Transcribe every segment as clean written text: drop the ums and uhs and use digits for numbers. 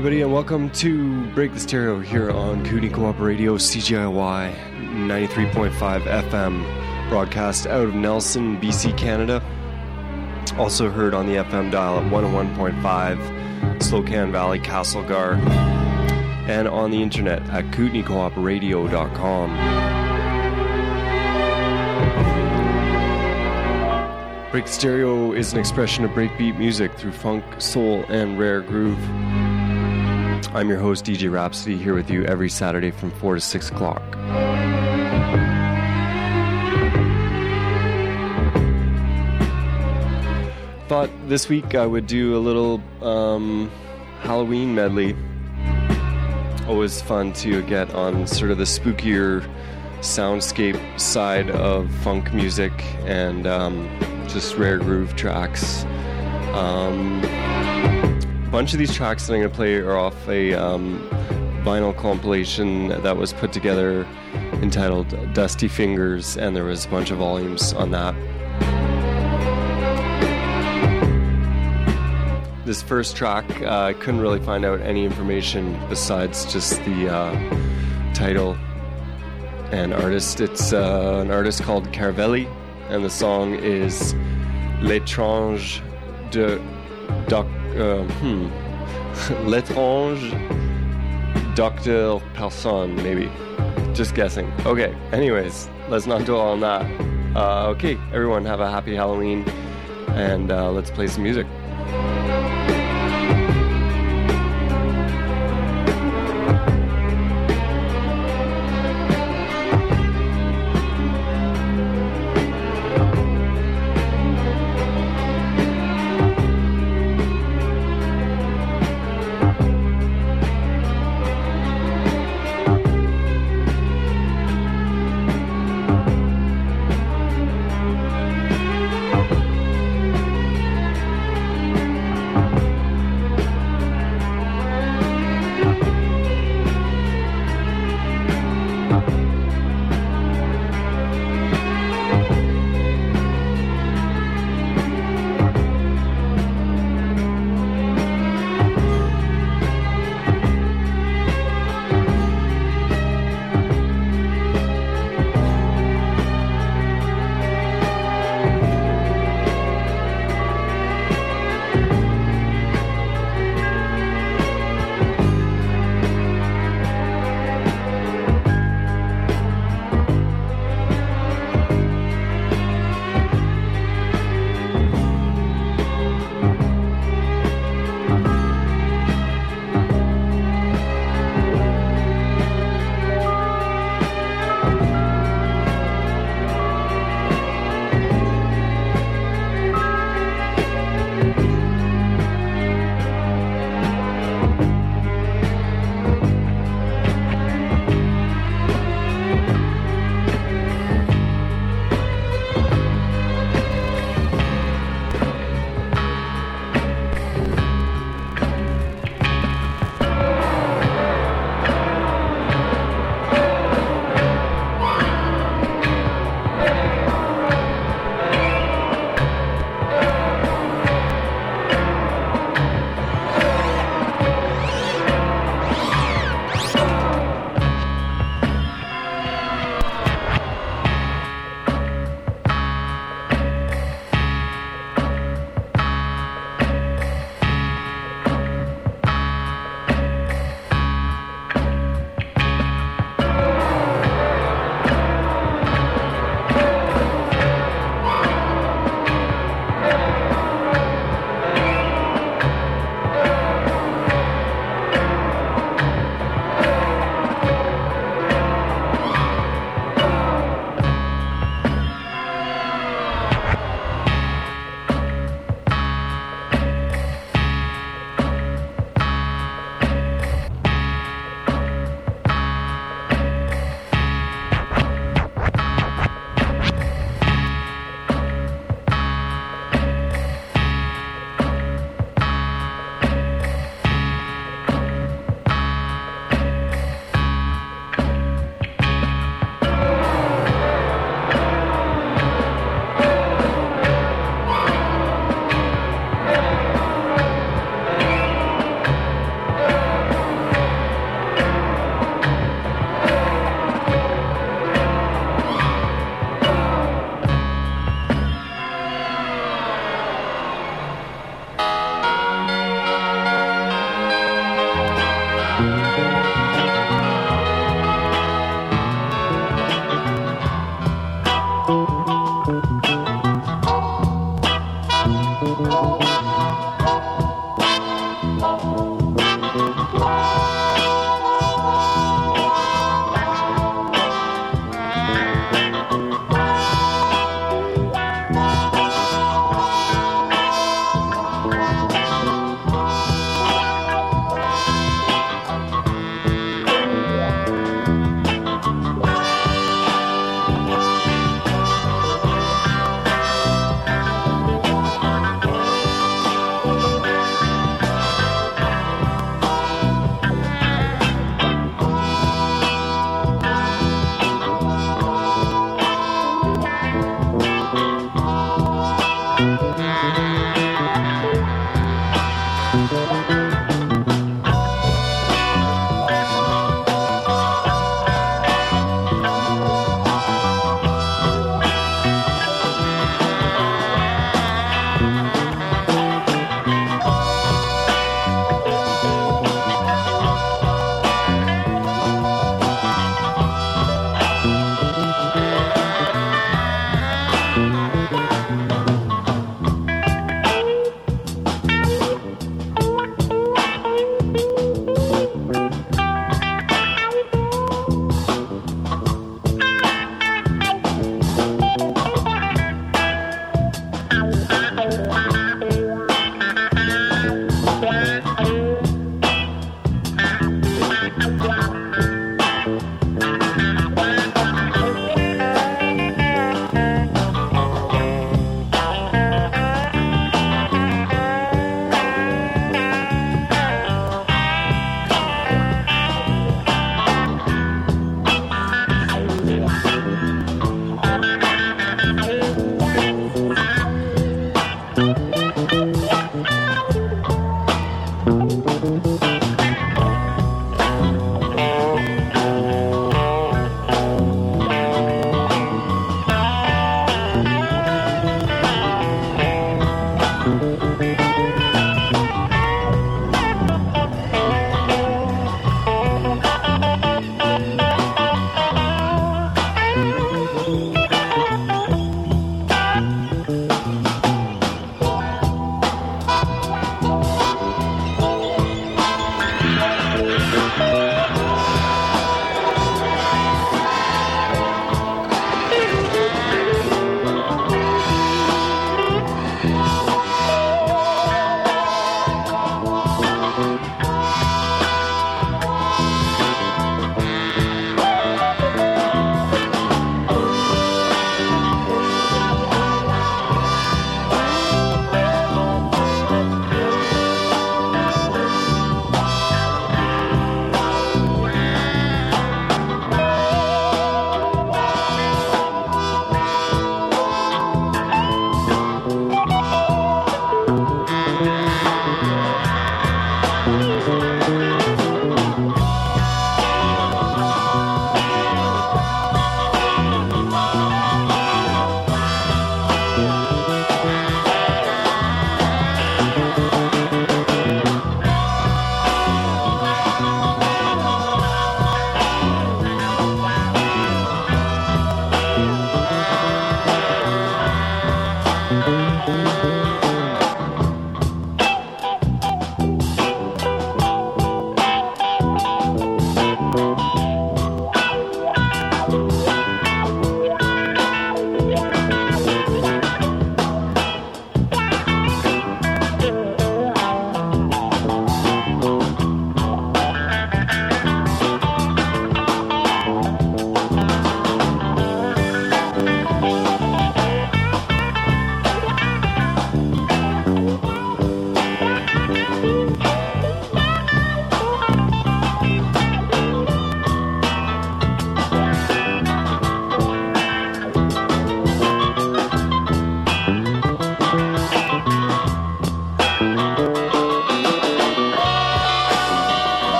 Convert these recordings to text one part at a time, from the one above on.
everybody, and welcome to Break the Stereo here on Kootenai Co-op Radio, CGIY 93.5 FM, broadcast out of Nelson, BC, Canada. Also heard on the FM dial at 101.5, Slocan Valley, Castlegar, and on the internet at KootenaiCoopRadio.com. Break the Stereo is an expression of breakbeat music through funk, soul, and rare groove. I'm your host, DJ Rhapsody, here with you every Saturday from 4 to 6 o'clock. Thought this week I would do a little Halloween medley. Always fun to get on sort of the spookier soundscape side of funk music and just rare groove tracks. A bunch of these tracks that I'm going to play are off a vinyl compilation that was put together entitled Dusty Fingers, and there was a bunch of volumes on that. This first track, I couldn't really find out any information besides just the title and artist. It's an artist called Carvelli, and the song is L'étrange de L'étrange Dr. Person, maybe. Just guessing. Okay, anyways, let's not dwell on that. Okay, everyone have a happy Halloween, and let's play some music.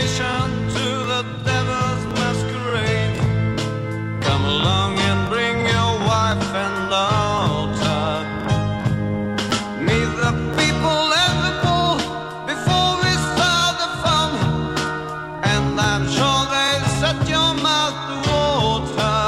congregation to the devil's masquerade. Come along and bring your wife and daughter. Meet the people at the ball before we start the fun, and I'm sure they'll set your mouth to water.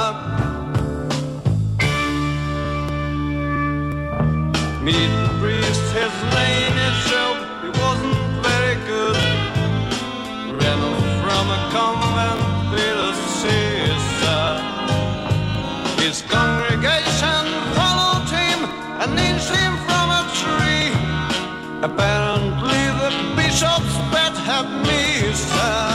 Meet the priest, his name is Joe. He wasn't very good. Ran off from a convent with a sister. His congregation followed him and lynched him from a tree. Apparently the bishop's pet had missed her.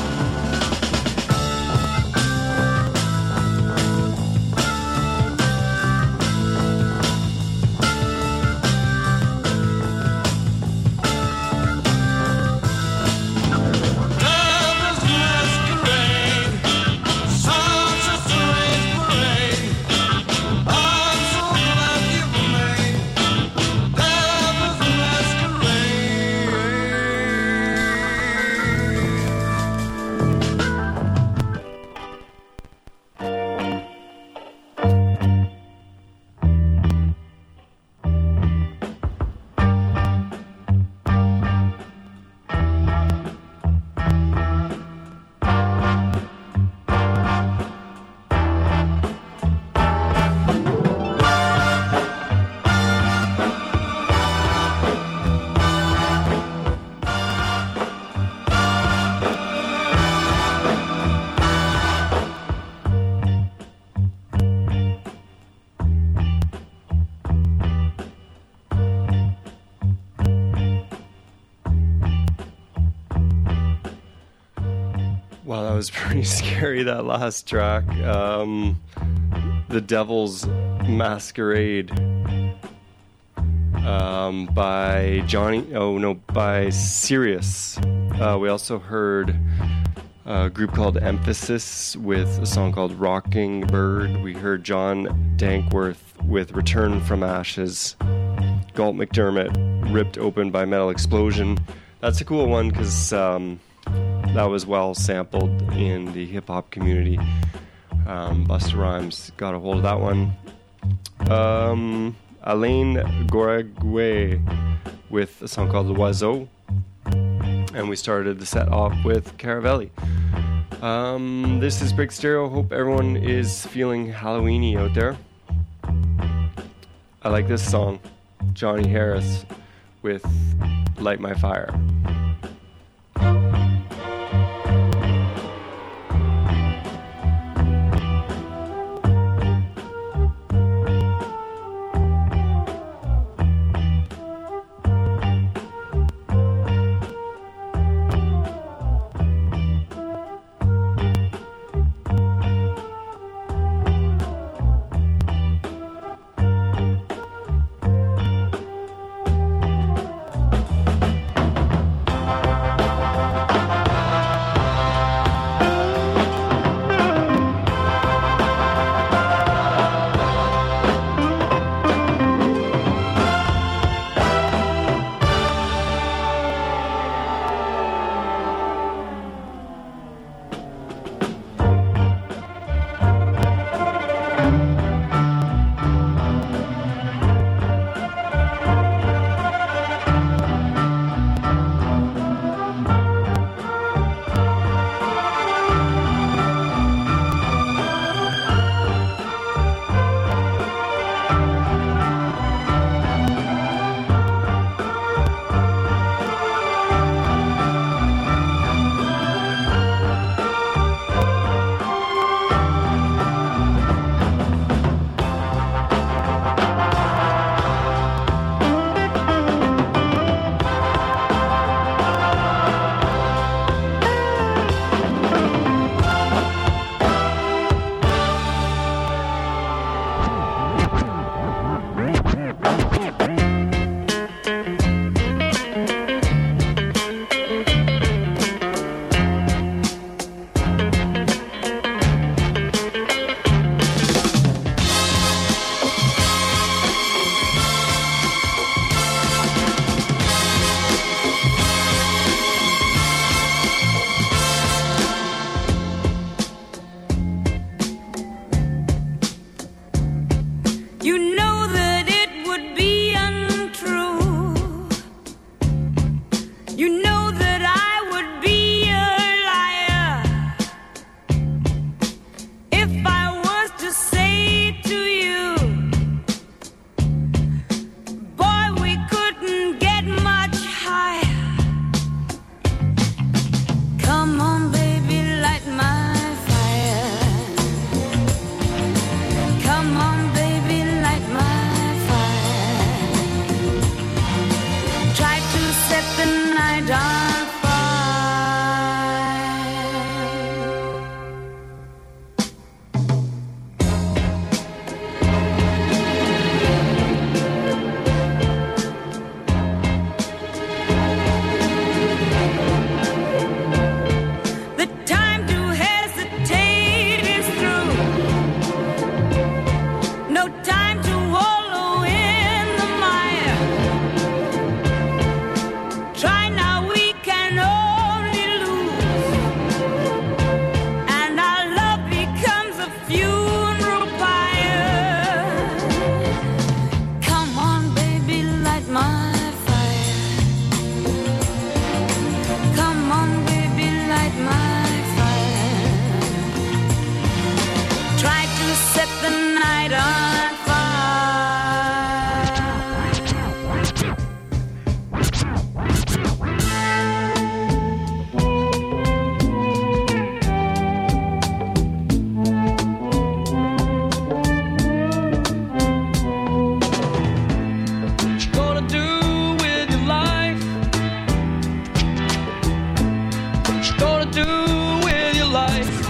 Wow, that was pretty scary, that last track. The Devil's Masquerade by Sirius. We also heard a group called Emphasis with a song called Rocking Bird. We heard John Dankworth with Return from Ashes. Galt McDermott, Ripped Open by Metal Explosion. That's a cool one because that was well sampled in the hip-hop community. Busta Rhymes got a hold of that one. Alain Goragué with a song called L'Oiseau. And we started the set off with Caravelli. This is Break Stereo. Hope everyone is feeling Halloweeny out there. I like this song. Johnny Harris with Light My Fire.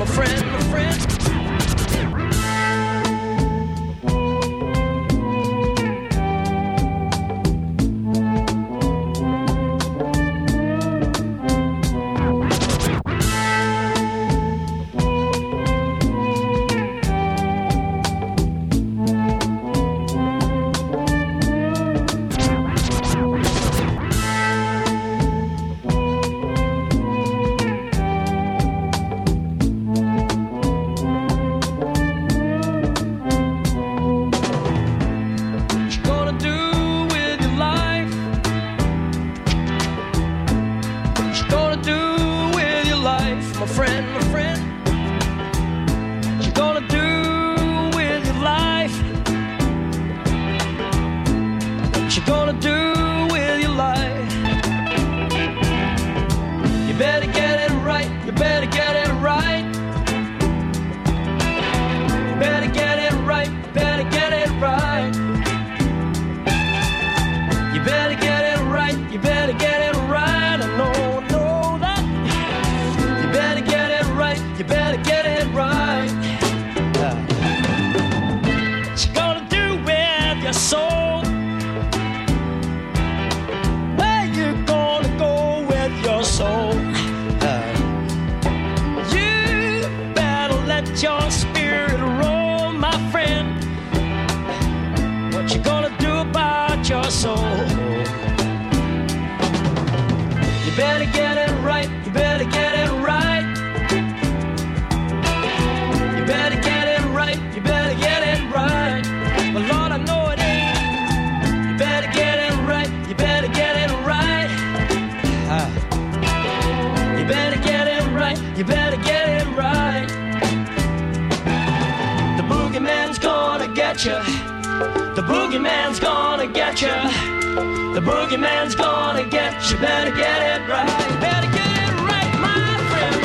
friend, my friend. The boogeyman's gonna get you. The boogeyman's gonna get you. Better get it right. Better get it right, my friend.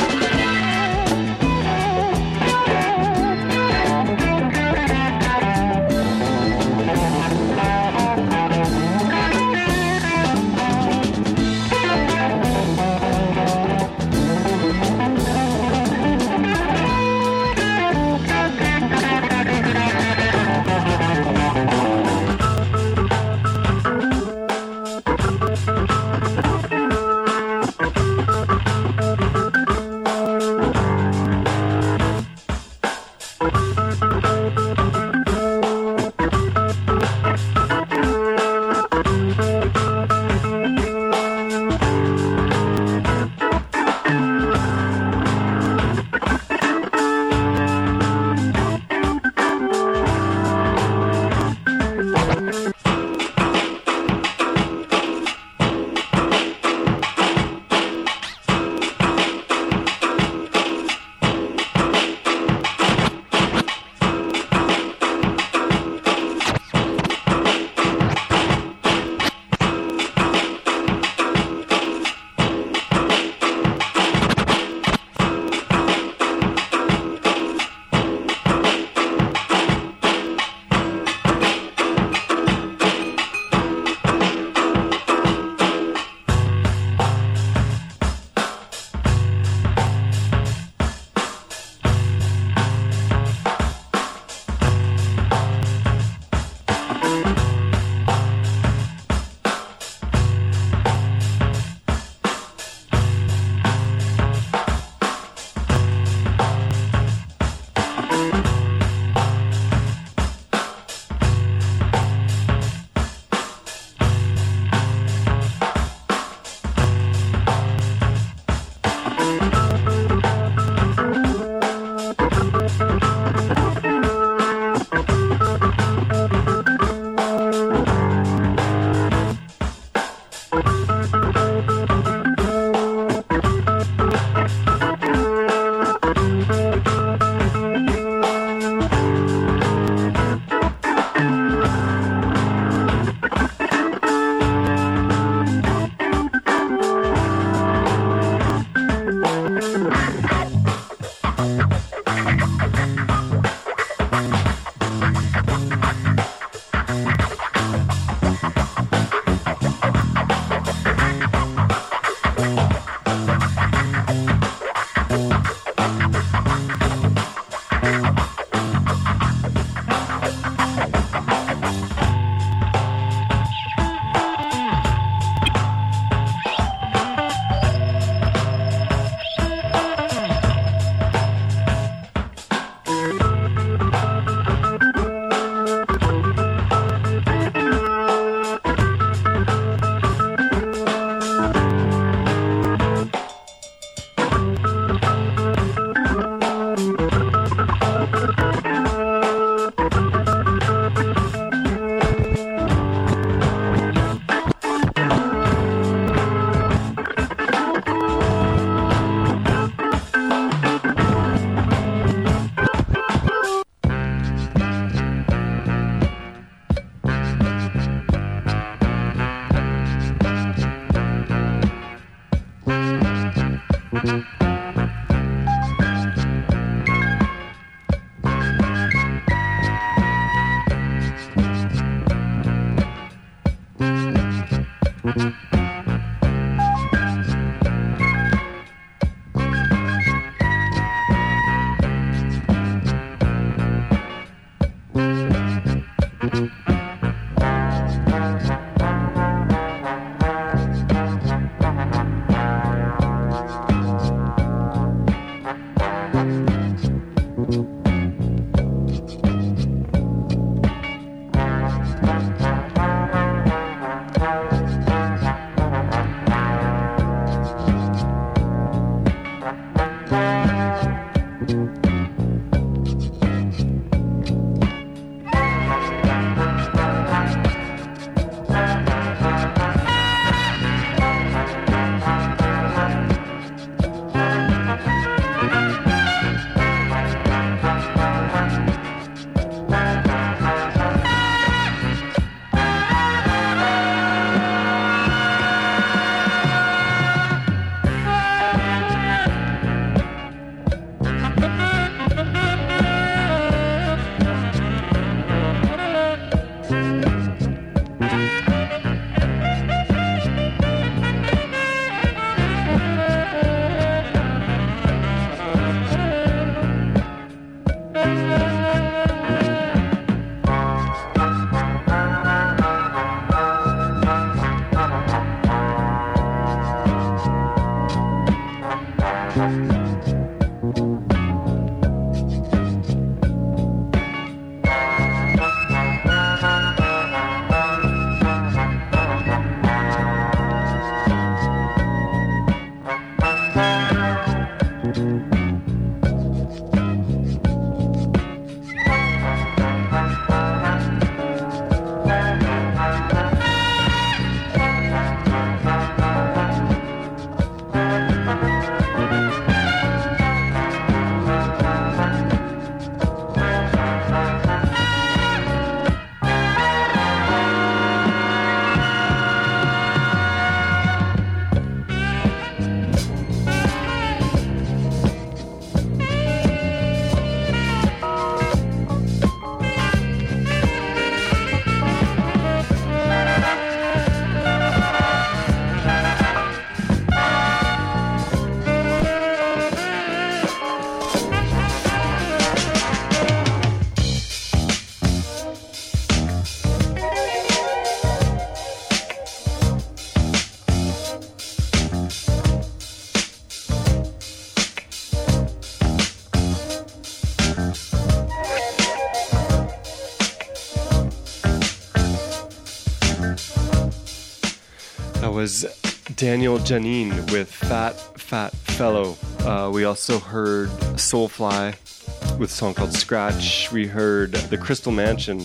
Was Daniel Janine with Fat Fellow. We also heard Soulfly with a song called Scratch. We heard The Crystal Mansion,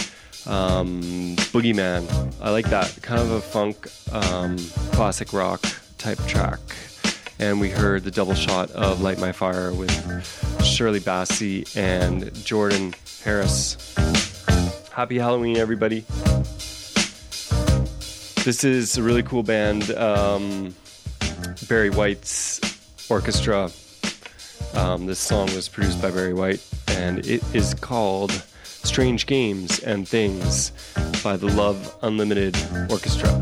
Boogeyman. I like that. Kind of a funk, classic rock type track. And we heard the double shot of Light My Fire with Shirley Bassey and Jordan Harris. Happy Halloween, everybody. This is a really cool band, Barry White's orchestra. This song was produced by Barry White, and it is called Strange Games and Things by the Love Unlimited Orchestra.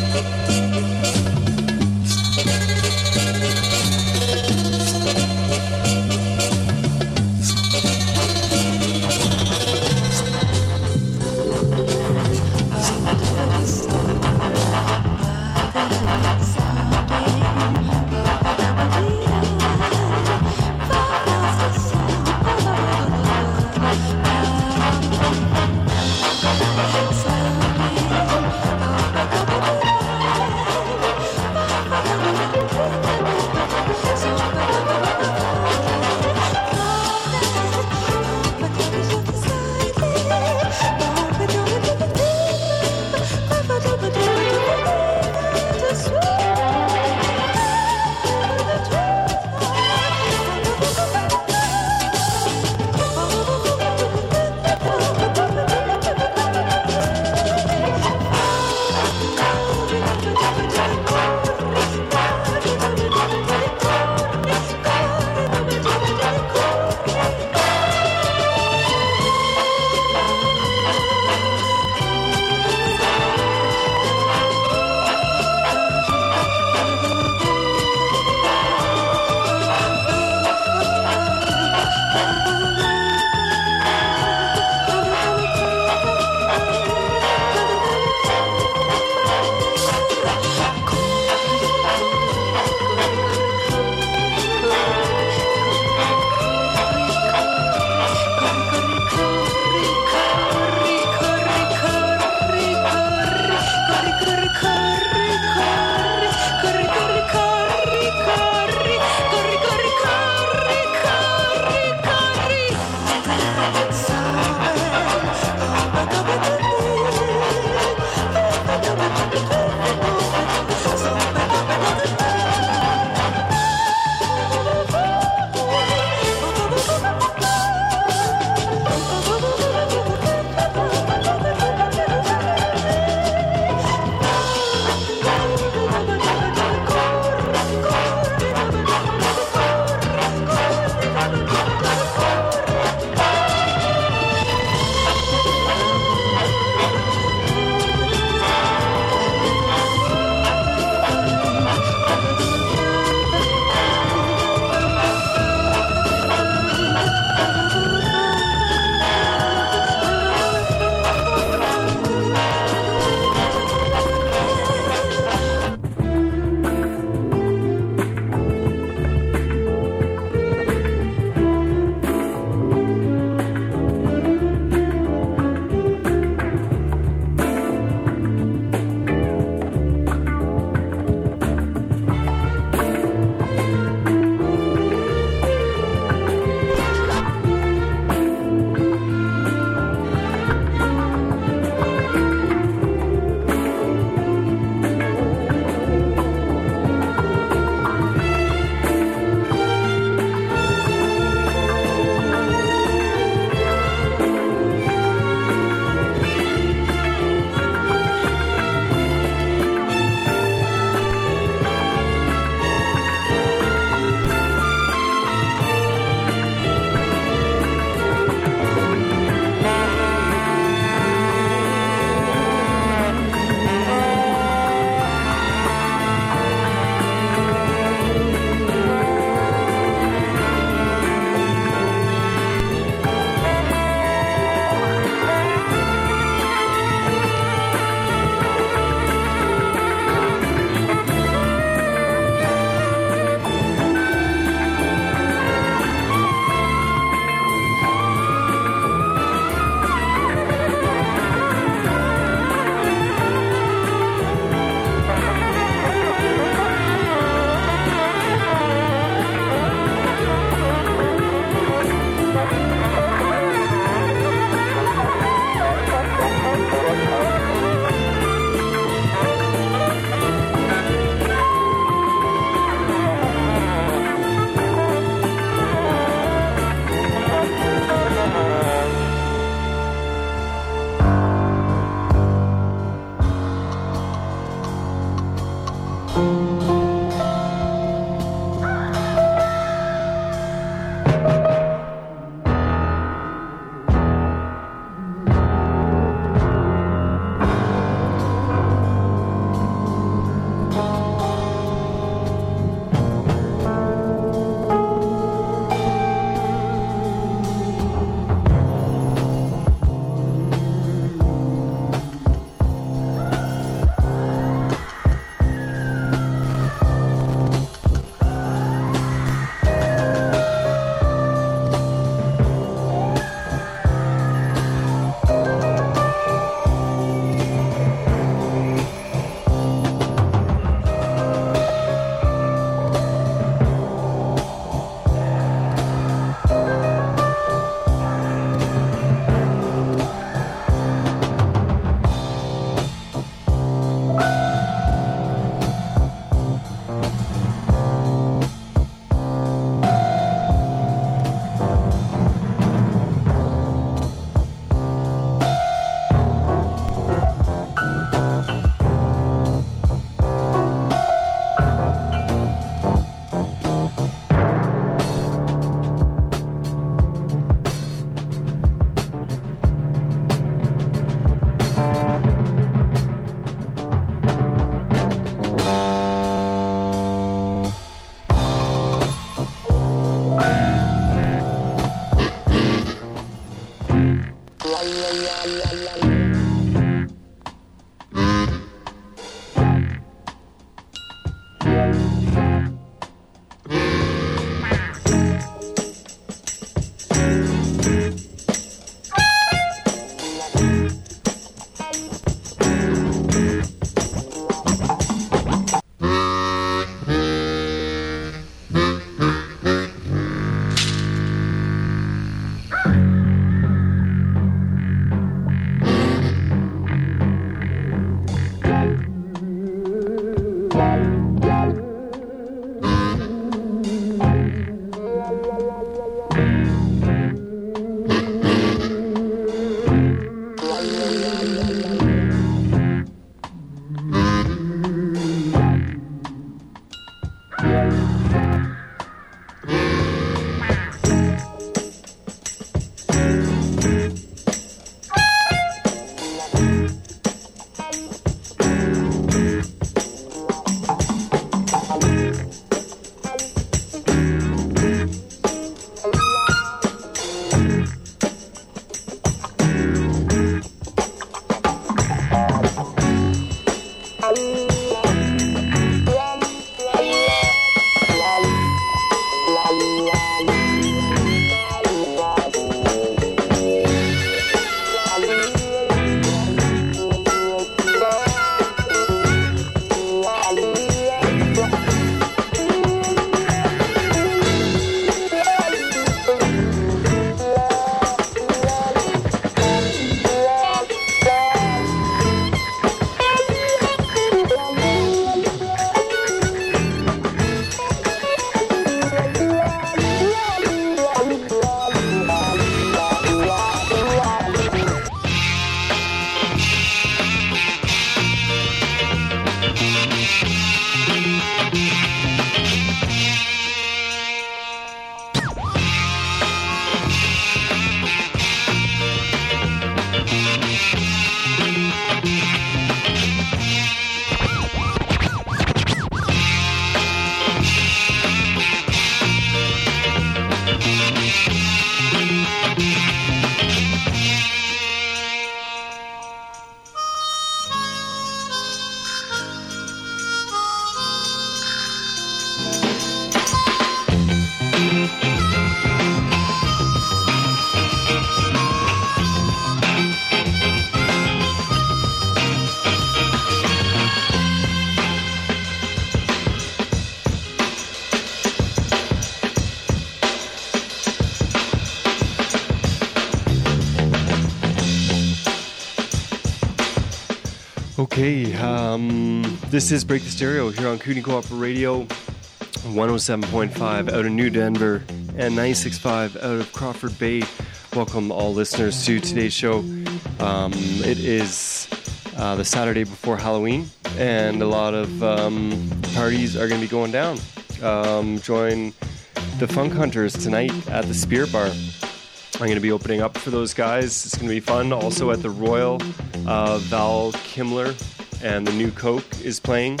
Okay, this is Break the Stereo here on Kootenai Co-op Radio, 107.5 out of New Denver and 96.5 out of Crawford Bay. Welcome all listeners to today's show. It is the Saturday before Halloween, and a lot of parties are going to be going down. Join the Funk Hunters tonight at the Spirit Bar. I'm going to be opening up for those guys. It's going to be fun. Also at the Royal, Val Kimler and the New Coke is playing.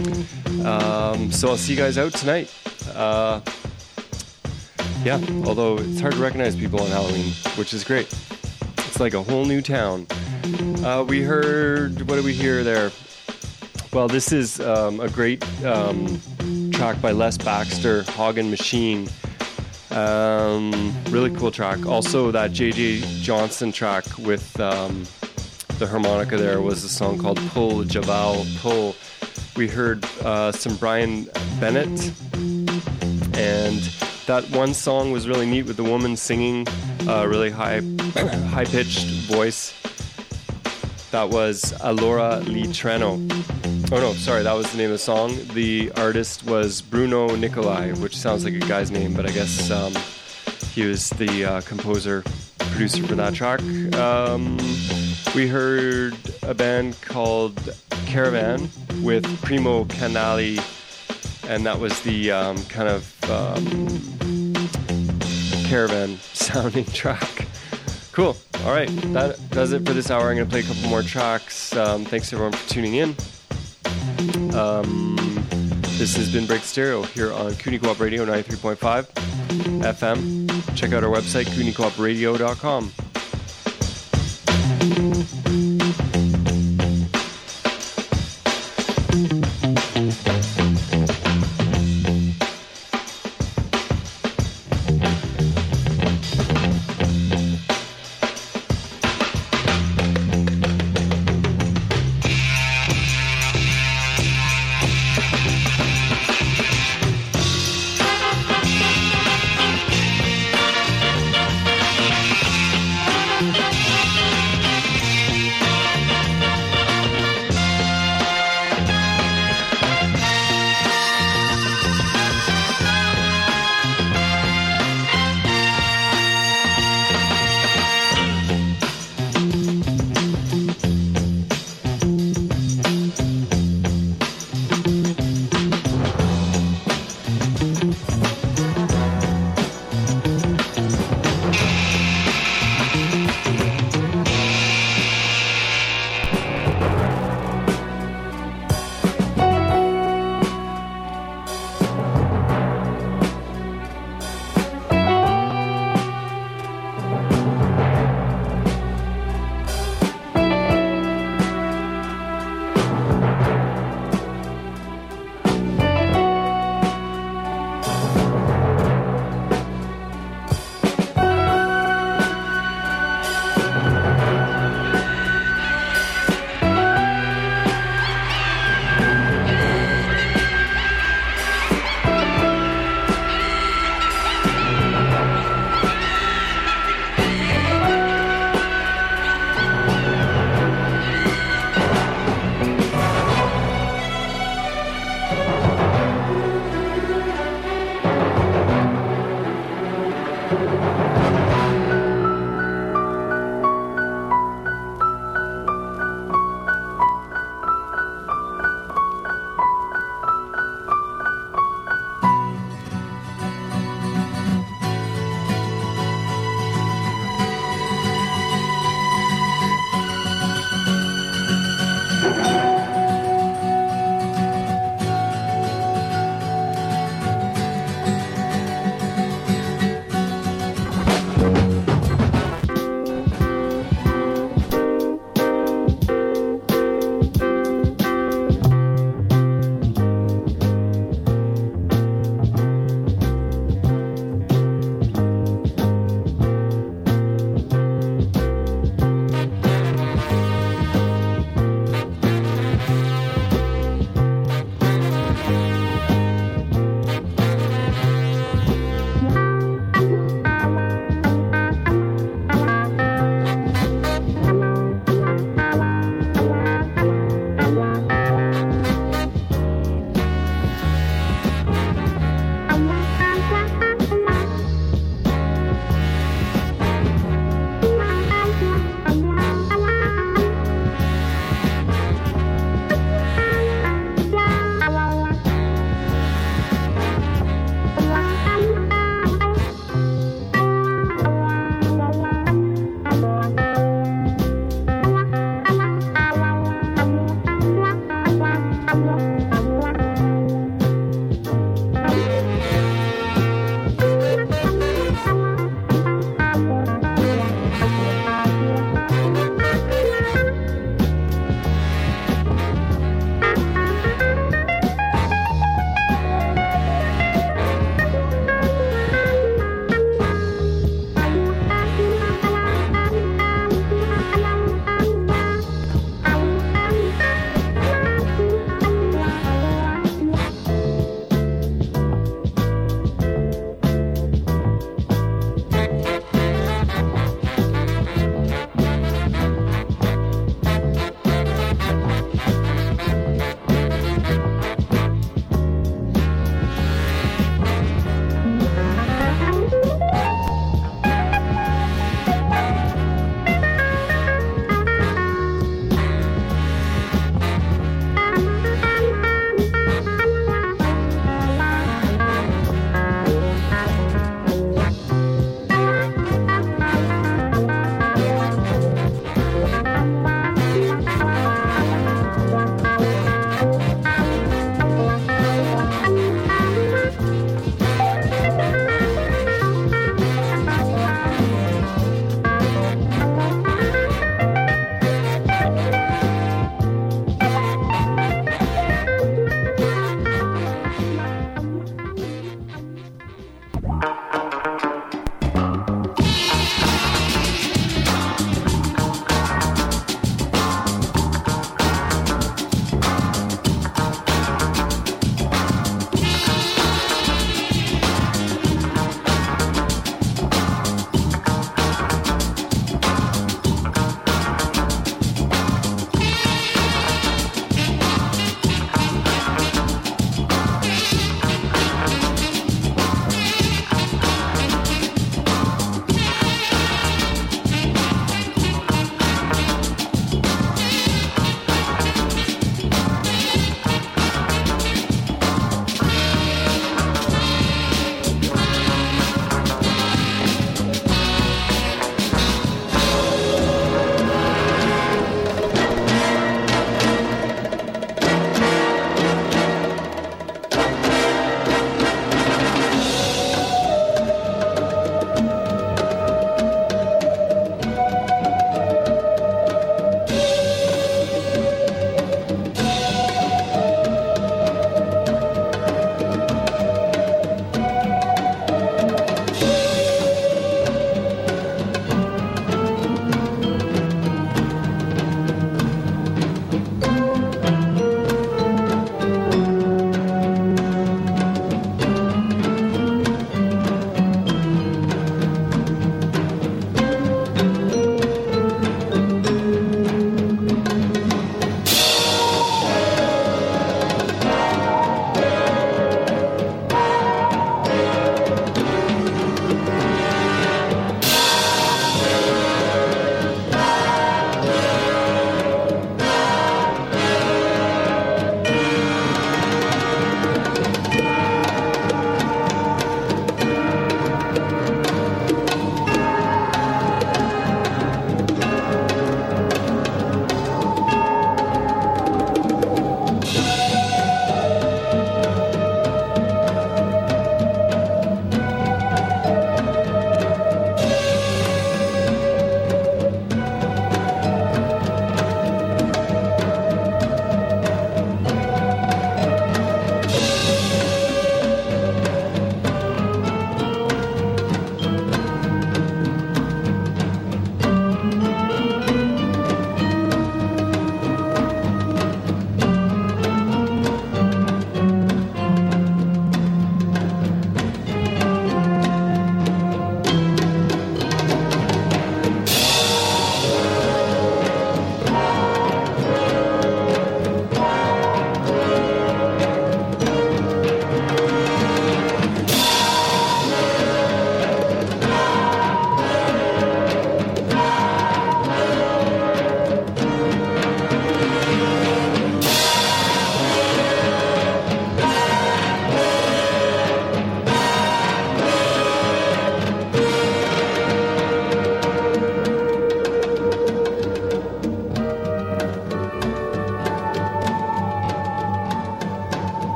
So I'll see you guys out tonight. Yeah, although it's hard to recognize people on Halloween, which is great. It's like a whole new town. We heard, what did we hear there? Well, this is a great track by Les Baxter, Hog and Machine. Really cool track. Also, that J.J. Johnson track with the harmonica there was a song called Pull, Jabal, Pull. We heard some Brian Bennett, and that one song was really neat with the woman singing a really high-pitched voice. That was Alora Lee Treno. Oh no, sorry, that was the name of the song. The artist was Bruno Nicolai, which sounds like a guy's name, but I guess he was the composer, producer for that track. We heard a band called Caravan with Primo Canali, and that was the kind of Caravan sounding track. Cool. All right, that does it for this hour. I'm going to play a couple more tracks. Thanks everyone for tuning in. This has been Break Stereo here on Kootenai Co-op Radio 93.5 FM. Check out our website, KootenaiCoopRadio.com.